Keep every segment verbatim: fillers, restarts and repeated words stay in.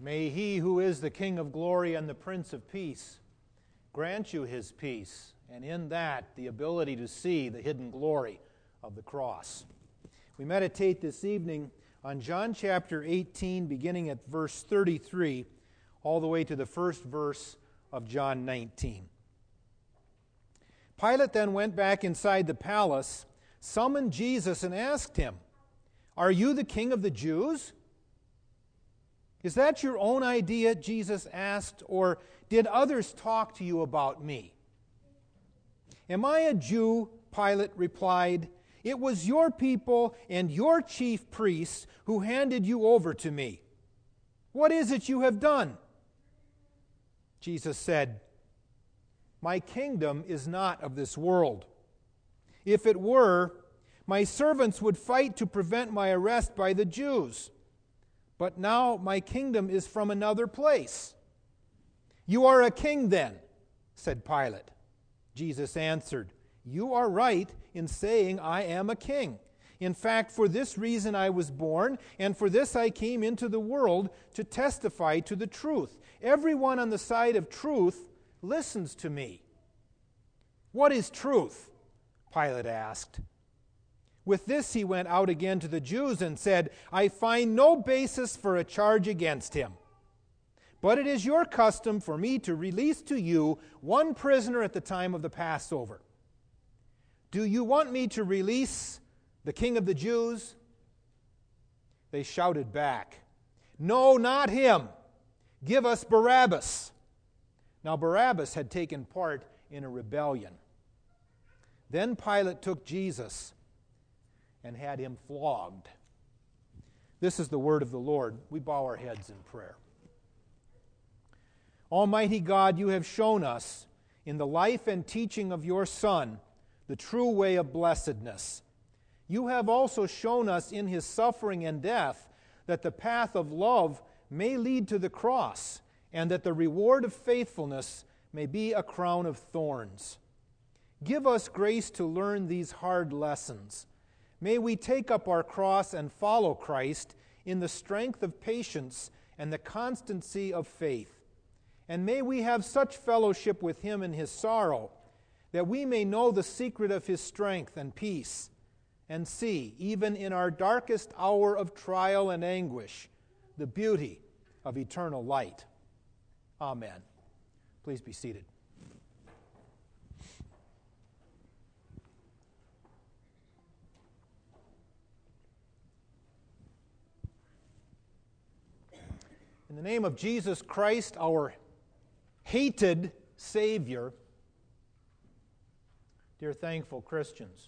May He who is the King of glory and the Prince of peace grant you His peace, and in that the ability to see the hidden glory of the cross. We meditate this evening on John chapter eighteen, beginning at verse thirty-three, all the way to the first verse of John nineteen. Pilate then went back inside the palace, summoned Jesus, and asked him, "Are you the King of the Jews?" "Is that your own idea?" Jesus asked, "or did others talk to you about me?" "Am I a Jew?" Pilate replied. "It was your people and your chief priests who handed you over to me. What is it you have done?" Jesus said, "My kingdom is not of this world. If it were, my servants would fight to prevent my arrest by the Jews. But now my kingdom is from another place." "You are a king then," said Pilate. Jesus answered, "You are right in saying I am a king. In fact, for this reason I was born, and for this I came into the world, to testify to the truth. Everyone on the side of truth listens to me." "What is truth?" Pilate asked. With this he went out again to the Jews and said, "I find no basis for a charge against him. But it is your custom for me to release to you one prisoner at the time of the Passover. Do you want me to release the King of the Jews?" They shouted back, "No, not him. Give us Barabbas." Now Barabbas had taken part in a rebellion. Then Pilate took Jesus and had him flogged. This is the word of the Lord. We bow our heads in prayer. Almighty God, you have shown us in the life and teaching of your Son the true way of blessedness. You have also shown us in his suffering and death that the path of love may lead to the cross, and that the reward of faithfulness may be a crown of thorns. Give us grace to learn these hard lessons. May we take up our cross and follow Christ in the strength of patience and the constancy of faith. And may we have such fellowship with him in his sorrow that we may know the secret of his strength and peace, and see, even in our darkest hour of trial and anguish, the beauty of eternal light. Amen. Please be seated. In the name of Jesus Christ, our hated Savior, dear thankful Christians,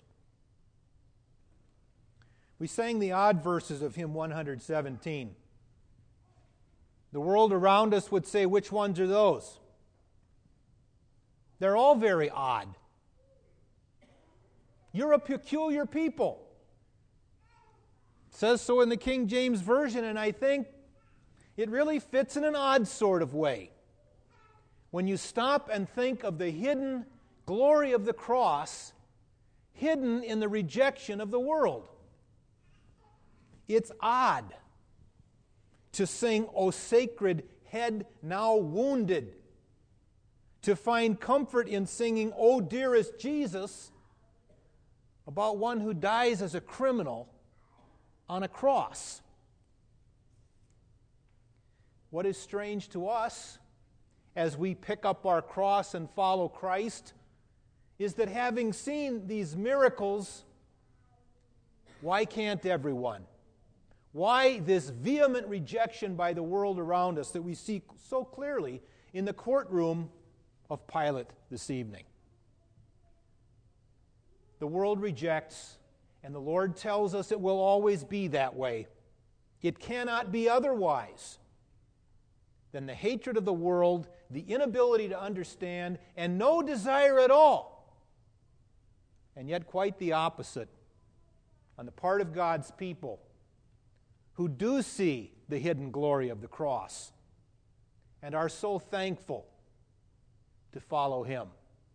we sang the odd verses of hymn one seventeen. The world around us would say, which ones are those? They're all very odd. You're a peculiar people. It says so in the King James Version, and I think it really fits in an odd sort of way. When you stop and think of the hidden glory of the cross, hidden in the rejection of the world. It's odd to sing, "O sacred head now wounded," to find comfort in singing, "O dearest Jesus," about one who dies as a criminal on a cross. What is strange to us as we pick up our cross and follow Christ is that having seen these miracles, why can't everyone? Why this vehement rejection by the world around us that we see so clearly in the courtroom of Pilate this evening? The world rejects, and the Lord tells us it will always be that way. It cannot be otherwise than the hatred of the world, the inability to understand, and no desire at all. And yet quite the opposite on the part of God's people, who do see the hidden glory of the cross and are so thankful to follow him.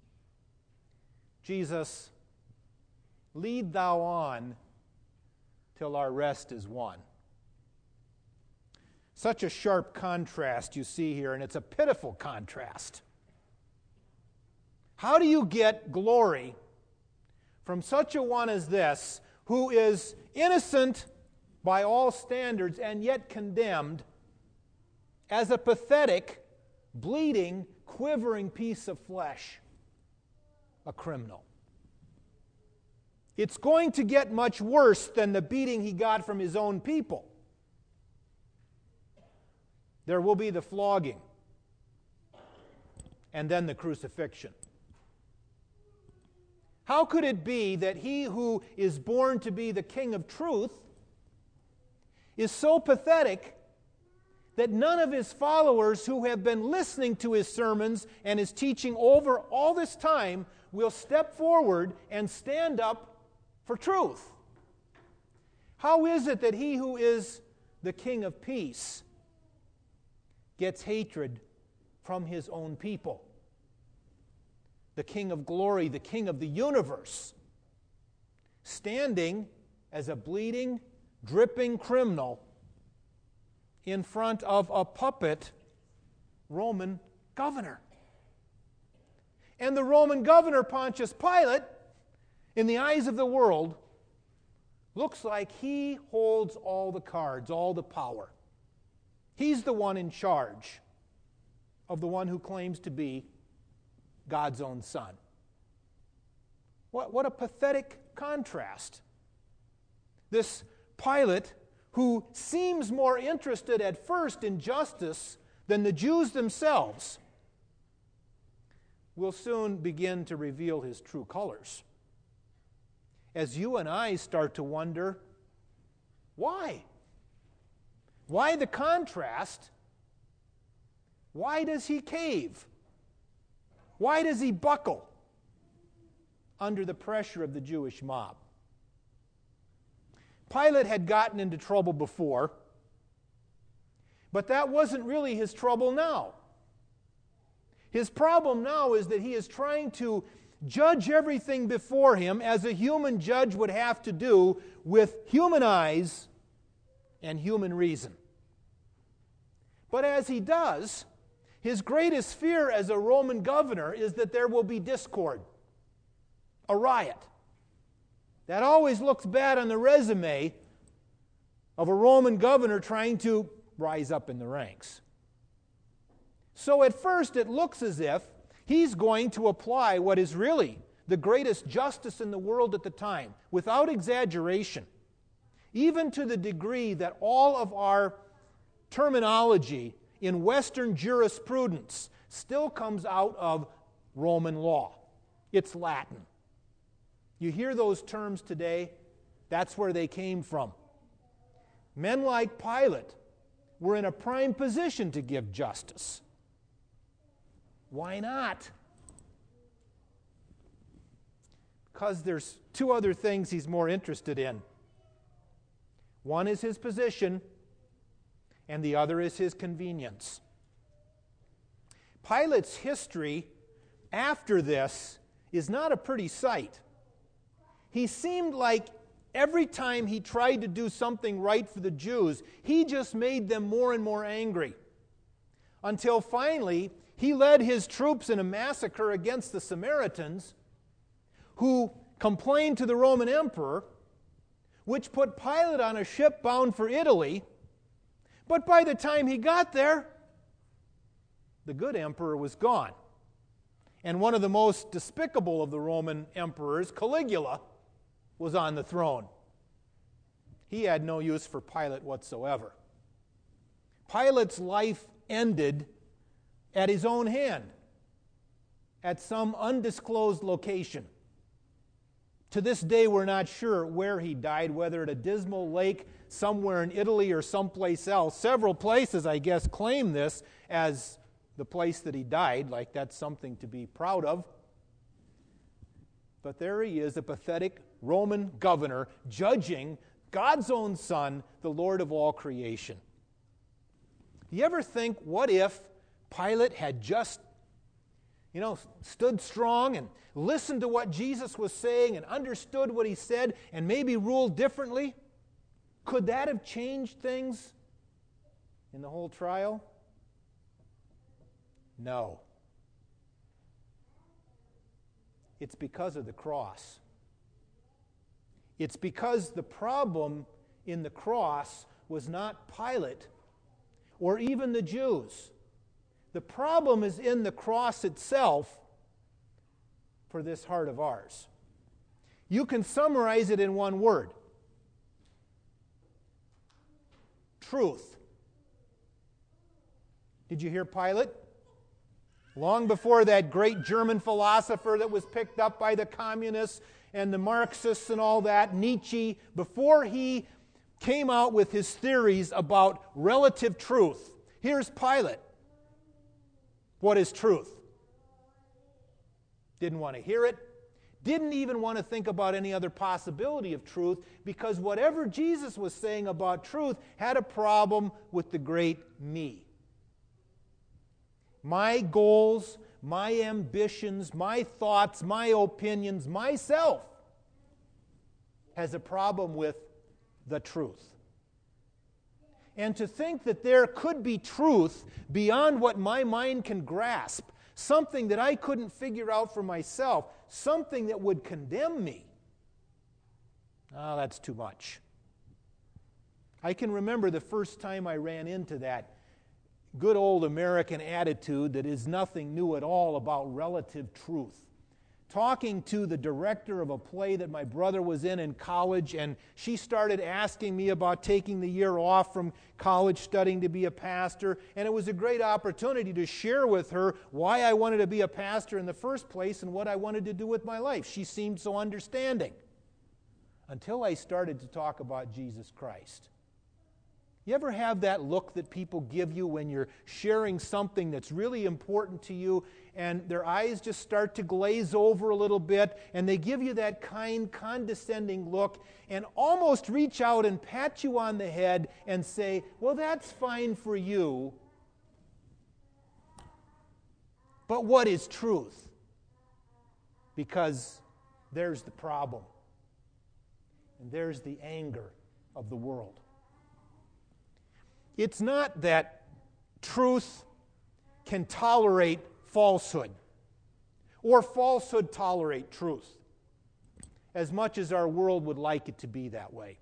Jesus, lead thou on till our rest is won. Such a sharp contrast you see here, and it's a pitiful contrast. How do you get glory from such a one as this, who is innocent by all standards and yet condemned as a pathetic, bleeding, quivering piece of flesh, a criminal? It's going to get much worse than the beating he got from his own people. There will be the flogging, and then the crucifixion. How could it be that he who is born to be the King of truth is so pathetic that none of his followers who have been listening to his sermons and his teaching over all this time will step forward and stand up for truth? How is it that he who is the King of peace gets hatred from his own people? The King of glory, the King of the universe, standing as a bleeding, dripping criminal in front of a puppet Roman governor. And the Roman governor, Pontius Pilate, in the eyes of the world, looks like he holds all the cards, all the power. He's the one in charge of the one who claims to be God's own Son. What, what a pathetic contrast. This Pilate, who seems more interested at first in justice than the Jews themselves, will soon begin to reveal his true colors. As you and I start to wonder, why? Why the contrast? Why does he cave? Why does he buckle under the pressure of the Jewish mob? Pilate had gotten into trouble before, but that wasn't really his trouble now. His problem now is that he is trying to judge everything before him as a human judge would have to do with human eyes and human reason. But as he does, his greatest fear as a Roman governor is that there will be discord, a riot. That always looks bad on the resume of a Roman governor trying to rise up in the ranks. So at first it looks as if he's going to apply what is really the greatest justice in the world at the time, without exaggeration, even to the degree that all of our terminology in Western jurisprudence still comes out of Roman law. It's Latin. You hear those terms today, that's where they came from. Men like Pilate were in a prime position to give justice. Why not? Because there's two other things he's more interested in. One is his position, and the other is his convenience. Pilate's history after this is not a pretty sight. He seemed like every time he tried to do something right for the Jews, he just made them more and more angry. Until finally, he led his troops in a massacre against the Samaritans, who complained to the Roman emperor, which put Pilate on a ship bound for Italy. But by the time he got there, the good emperor was gone. And one of the most despicable of the Roman emperors, Caligula, was on the throne. He had no use for Pilate whatsoever. Pilate's life ended at his own hand, at some undisclosed location. To this day, we're not sure where he died, whether at a dismal lake somewhere in Italy or someplace else. Several places, I guess, claim this as the place that he died, like that's something to be proud of. But there he is, a pathetic Roman governor, judging God's own Son, the Lord of all creation. You ever think, what if Pilate had just, you know, stood strong and listened to what Jesus was saying and understood what he said and maybe ruled differently? Could that have changed things? in the whole trial? No. It's because of the cross. It's because the problem in the cross was not Pilate or even the Jews. The problem is in the cross itself for this heart of ours. You can summarize it in one word: truth. Did you hear Pilate? Long before that great German philosopher that was picked up by the communists and the Marxists and all that, Nietzsche, before he came out with his theories about relative truth, here's Pilate. What is truth? Didn't want to hear it. Didn't even want to think about any other possibility of truth, because whatever Jesus was saying about truth had a problem with the great me. My goals, my ambitions, my thoughts, my opinions, myself has a problem with the truth. And to think that there could be truth beyond what my mind can grasp, something that I couldn't figure out for myself, something that would condemn me, oh, that's too much. I can remember the first time I ran into that good old American attitude that is nothing new at all about relative truth. Talking to the director of a play that my brother was in in college, and she started asking me about taking the year off from college studying to be a pastor, and it was a great opportunity to share with her why I wanted to be a pastor in the first place and what I wanted to do with my life. She seemed so understanding until I started to talk about Jesus Christ. You ever have that look that people give you when you're sharing something that's really important to you, and their eyes just start to glaze over a little bit, and they give you that kind, condescending look and almost reach out and pat you on the head and say, well, that's fine for you, but what is truth? Because there's the problem, and there's the anger of the world. It's not that truth can tolerate falsehood or falsehood tolerate truth, as much as our world would like it to be that way.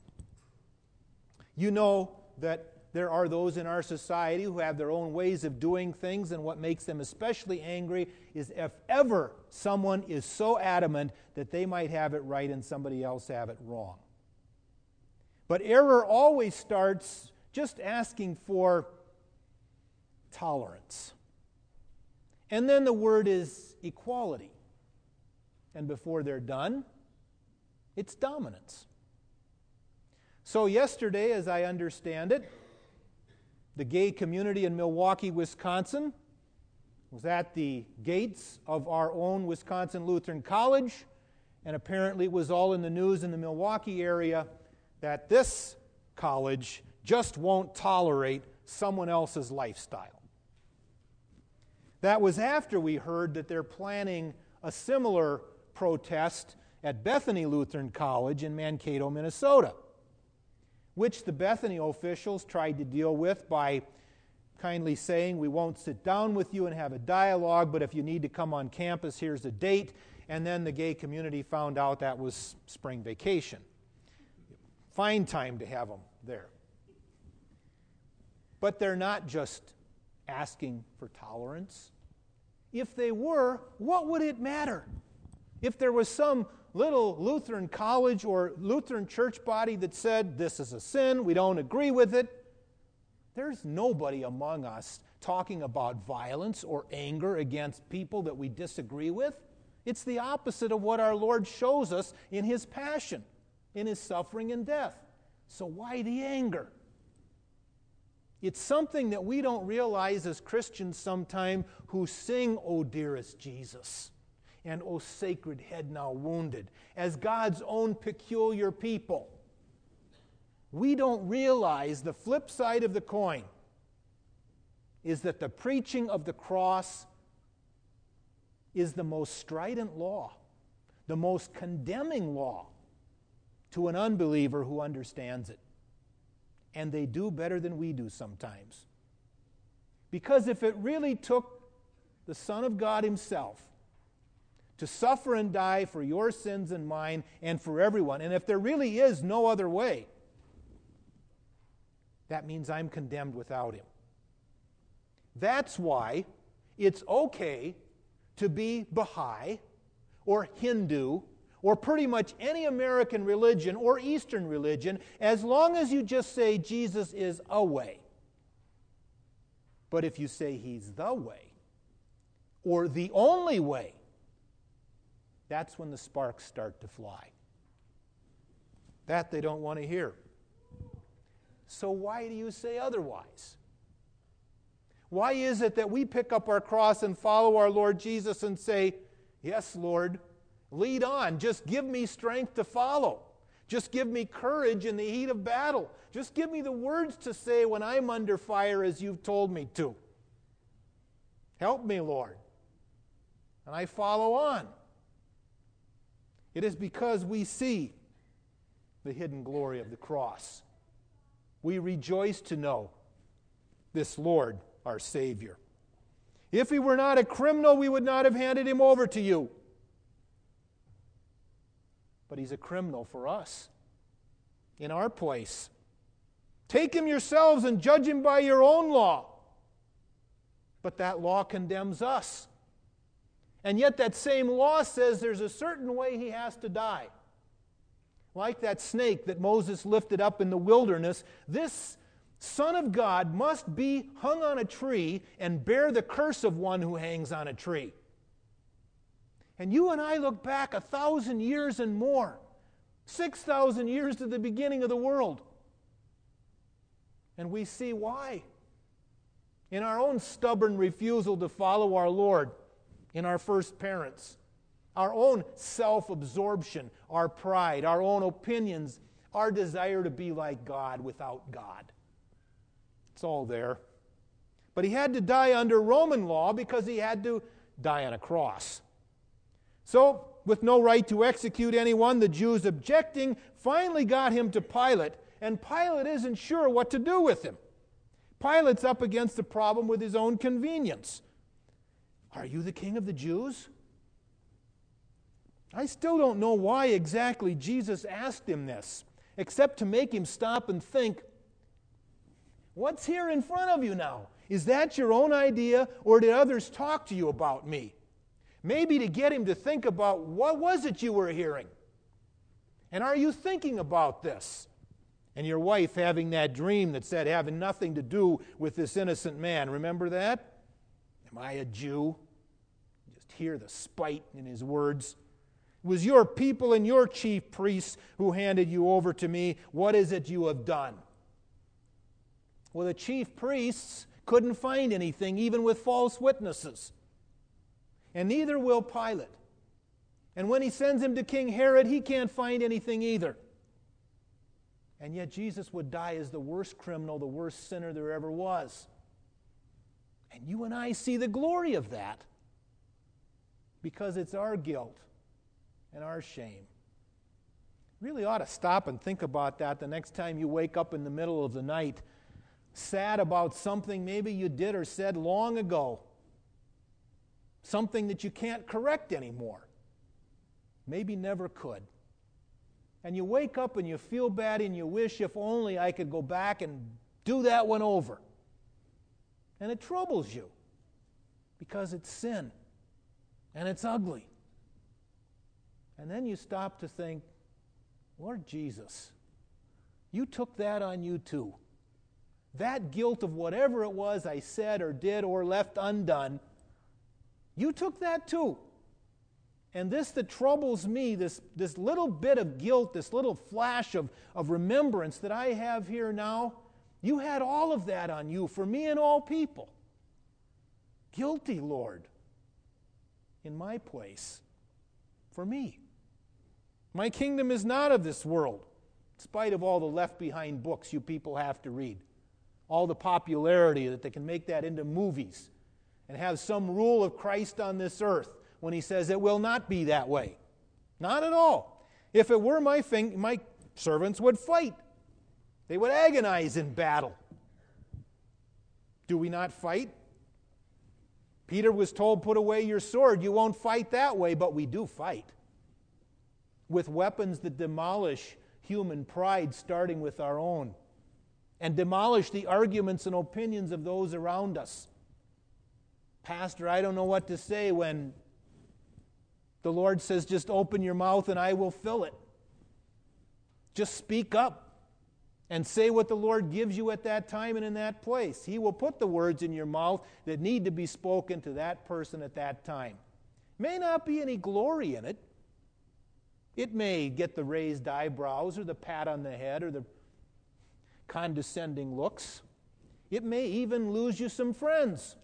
You know that there are those in our society who have their own ways of doing things, and what makes them especially angry is if ever someone is so adamant that they might have it right and somebody else have it wrong. But error always starts just asking for tolerance. And then the word is equality. And before they're done, it's dominance. So yesterday, as I understand it, the gay community in Milwaukee, Wisconsin, was at the gates of our own Wisconsin Lutheran College, and apparently it was all in the news in the Milwaukee area that this college just won't tolerate someone else's lifestyle. That was after we heard that they're planning a similar protest at Bethany Lutheran College in Mankato, Minnesota, which the Bethany officials tried to deal with by kindly saying, we won't sit down with you and have a dialogue, but if you need to come on campus, here's a date. And then the gay community found out that was spring vacation. Fine time to have them there. But they're not just asking for tolerance. If they were, what would it matter? If there was some little Lutheran college or Lutheran church body that said, this is a sin, we don't agree with it, there's nobody among us talking about violence or anger against people that we disagree with. It's the opposite of what our Lord shows us in His passion, in His suffering and death. So why the anger? It's something that we don't realize as Christians sometime who sing, O dearest Jesus, and O sacred head now wounded, as God's own peculiar people. We don't realize the flip side of the coin is that the preaching of the cross is the most strident law, the most condemning law to an unbeliever who understands it. And they do better than we do sometimes. Because if it really took the Son of God himself to suffer and die for your sins and mine and for everyone, and if there really is no other way, that means I'm condemned without him. That's why it's okay to be Baha'i or Hindu or pretty much any American religion or Eastern religion, as long as you just say Jesus is a way. But if you say he's the way, or the only way, that's when the sparks start to fly. That they don't want to hear. So why do you say otherwise? Why is it that we pick up our cross and follow our Lord Jesus and say, yes, Lord, lead on. Just give me strength to follow. Just give me courage in the heat of battle. Just give me the words to say when I'm under fire as you've told me to. Help me, Lord. And I follow on. It is because we see the hidden glory of the cross. We rejoice to know this Lord, our Savior. If he were not a criminal, we would not have handed him over to you. But he's a criminal for us, in our place. Take him yourselves and judge him by your own law. But that law condemns us. And yet that same law says there's a certain way he has to die. Like that snake that Moses lifted up in the wilderness, this Son of God must be hung on a tree and bear the curse of one who hangs on a tree. And you and I look back a thousand years and more, six thousand years to the beginning of the world, and we see why. In our own stubborn refusal to follow our Lord, in our first parents, our own self-absorption, our pride, our own opinions, our desire to be like God without God. It's all there. But he had to die under Roman law because he had to die on a cross. So, with no right to execute anyone, the Jews objecting finally got him to Pilate, and Pilate isn't sure what to do with him. Pilate's up against the problem with his own convenience. Are you the king of the Jews? I still don't know why exactly Jesus asked him this, except to make him stop and think, what's here in front of you now? Is that your own idea, or did others talk to you about me? Maybe to get him to think about what was it you were hearing? And are you thinking about this? And your wife having that dream that said having nothing to do with this innocent man. Remember that? Am I a Jew? Just hear the spite in his words. It was your people and your chief priests who handed you over to me. What is it you have done? Well, the chief priests couldn't find anything, even with false witnesses. And neither will Pilate. And when he sends him to King Herod, he can't find anything either. And yet Jesus would die as the worst criminal, the worst sinner there ever was. And you and I see the glory of that because it's our guilt and our shame. Really ought to stop and think about that the next time you wake up in the middle of the night, sad about something maybe you did or said long ago. Something that you can't correct anymore. Maybe never could. And you wake up and you feel bad and you wish if only I could go back and do that one over. And it troubles you because it's sin and it's ugly. And then you stop to think, Lord Jesus, you took that on you too. That guilt of whatever it was I said or did or left undone, you took that too. And this that troubles me, this, this little bit of guilt, this little flash of, of remembrance that I have here now, you had all of that on you for me and all people. Guilty, Lord, in my place, for me. My kingdom is not of this world, in spite of all the left-behind books you people have to read, all the popularity that they can make that into movies, and have some rule of Christ on this earth when he says it will not be that way. Not at all. If it were, my, fing- my servants would fight. They would agonize in battle. Do we not fight? Peter was told, put away your sword. You won't fight that way, but we do fight. With weapons that demolish human pride, starting with our own, and demolish the arguments and opinions of those around us. Pastor, I don't know what to say when the Lord says, just open your mouth and I will fill it. Just speak up and say what the Lord gives you at that time and in that place. He will put the words in your mouth that need to be spoken to that person at that time. May not be any glory in it. It may get the raised eyebrows or the pat on the head or the condescending looks. It may even lose you some friends.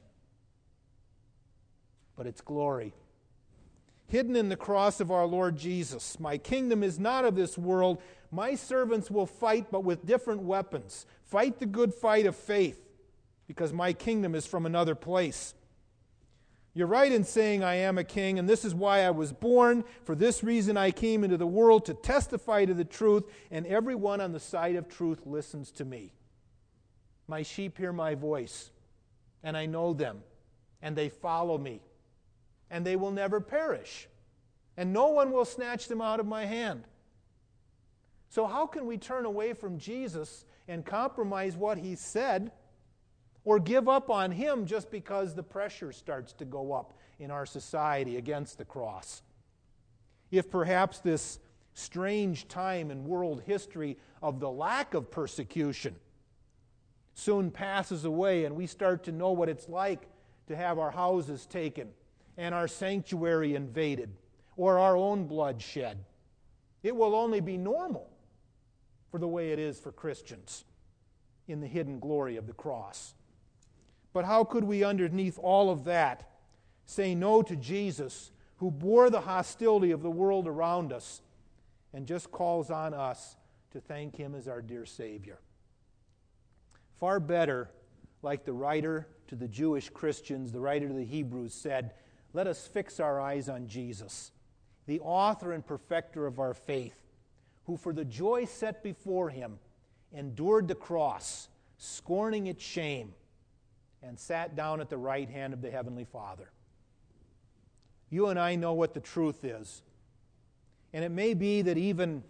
But it's glory. Hidden in the cross of our Lord Jesus. My kingdom is not of this world. My servants will fight, but with different weapons. Fight the good fight of faith, because my kingdom is from another place. You're right in saying I am a king, and this is why I was born. For this reason I came into the world, to testify to the truth, and everyone on the side of truth listens to me. My sheep hear my voice, and I know them, and they follow me, and they will never perish, and no one will snatch them out of my hand. So how can we turn away from Jesus and compromise what he said, or give up on him just because the pressure starts to go up in our society against the cross? If perhaps this strange time in world history of the lack of persecution soon passes away and we start to know what it's like to have our houses taken and our sanctuary invaded or our own blood shed, it will only be normal for the way it is for Christians in the hidden glory of the cross. But how could we, underneath all of that, say no to Jesus, who bore the hostility of the world around us and just calls on us to thank him as our dear Savior? Far better, like the writer to the Jewish Christians, the writer to the Hebrews said, let us fix our eyes on Jesus, the author and perfecter of our faith, who for the joy set before him endured the cross, scorning its shame, and sat down at the right hand of the Heavenly Father. You and I know what the truth is. And it may be that even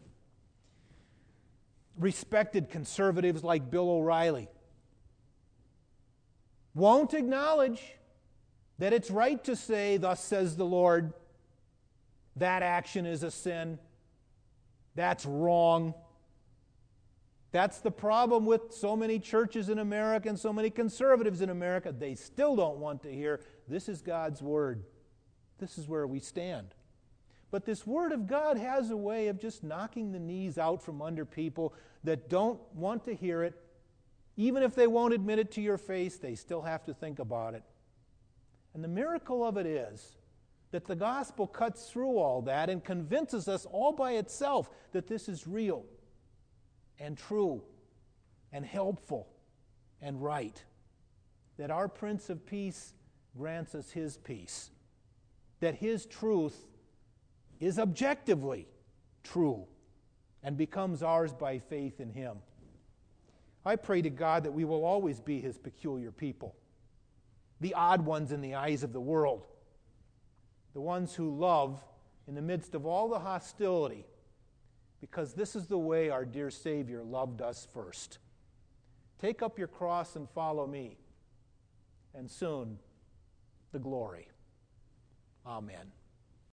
respected conservatives like Bill O'Reilly won't acknowledge that it's right to say, thus says the Lord, that action is a sin. That's wrong. That's the problem with so many churches in America and so many conservatives in America. They still don't want to hear, this is God's Word. This is where we stand. But this Word of God has a way of just knocking the knees out from under people that don't want to hear it. Even if they won't admit it to your face, they still have to think about it. And the miracle of it is that the gospel cuts through all that and convinces us all by itself that this is real and true and helpful and right. That our Prince of Peace grants us his peace. That his truth is objectively true and becomes ours by faith in him. I pray to God that we will always be his peculiar people, the odd ones in the eyes of the world, the ones who love in the midst of all the hostility, because this is the way our dear Savior loved us first. Take up your cross and follow me, and soon the glory. Amen.